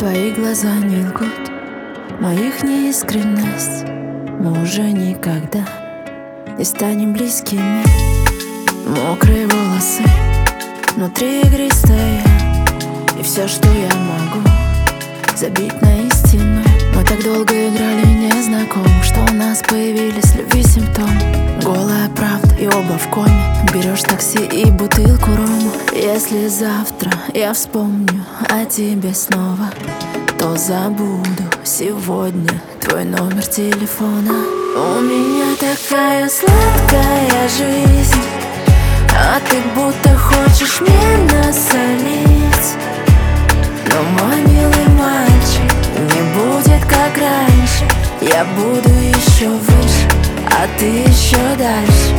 Твои глаза не лгут, моих неискренность. Мы уже никогда не станем близкими. Мокрые волосы, внутри игристая, и все, что я могу, забить на истину. Мы так долго играли незнакомых, что у нас появились любви симптомы. Голая правда и оба в коме. Берешь такси и бутылку рома. Если завтра я вспомню о тебе снова, то забуду сегодня твой номер телефона. У меня такая сладкая жизнь, а ты будто хочешь мне насолить. Но мой милый мальчик, не будет как раньше. Я буду еще выше, а ты еще дальше.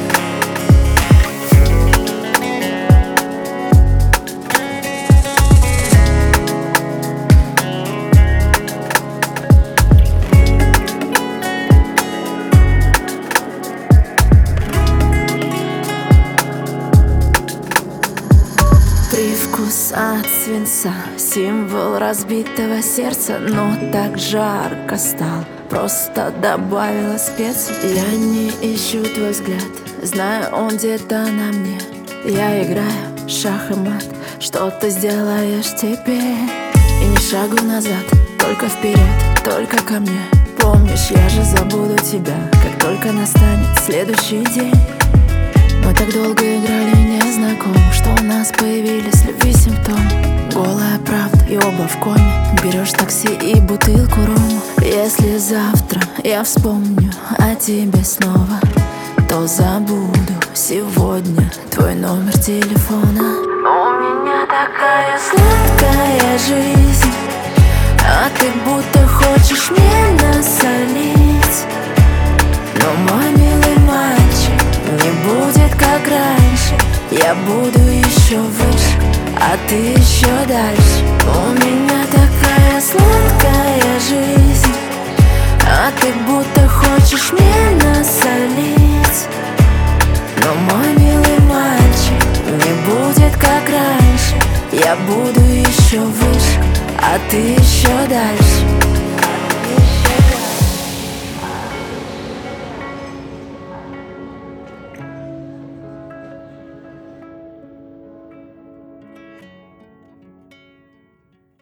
Привкус от свинца, символ разбитого сердца. Но так жарко стало, просто добавила специй. Я не ищу твой взгляд, знаю, он где-то на мне. Я играю в шах и мат, что ты сделаешь теперь. И ни шагу назад, только вперед, только ко мне. Помнишь, я же забуду тебя, как только настанет следующий день. Мы так долго играли незнакомых, что у нас появились любви симптомы. Голая правда и оба в коме. Берешь такси и бутылку рома. Если завтра я вспомню о тебе снова, то забуду сегодня твой номер телефона. У меня такая сладкая жизнь, а ты будто хочешь мне насолить. Но мой милый мальчик, не будет как раньше. Я буду еще выше, а ты еще дальше. У меня такая сладкая жизнь, а ты будто хочешь мне насолить. Но мой милый мальчик, не будет как раньше. Я буду еще выше, а ты еще дальше.